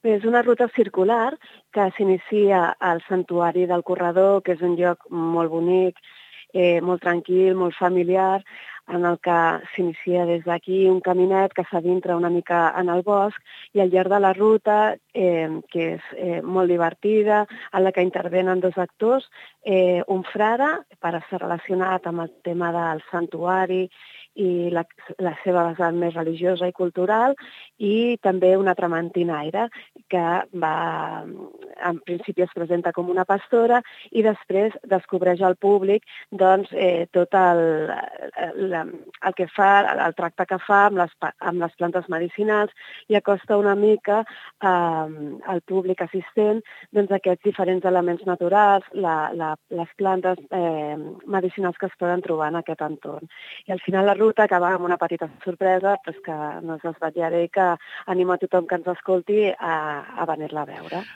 Bé, és una ruta circular que s'inicia al Santuari del Corredor, que és un lloc molt bonic, molt tranquil, molt familiar, en el que s'inicia des d'aquí un caminet que s'adentra una mica en el bosc i al llarg de la ruta, que és molt divertida, en la que intervenen dos actors, un frare, per estar relacionat amb el tema del santuari i la seva vessant més religiosa i cultural, i també una tramantinaire que en principi es presenta com una pastora i després descobreix al públic tot el que fa, el tracte que fa amb les plantes medicinals, i acosta una mica al públic assistent aquests diferents elements naturals, les plantes medicinals que es poden trobar en aquest entorn. I al final la ruta acaba amb una petita sorpresa, però és que no us desvetllaré, que animo a tothom que ens escolti a venir-la a veure.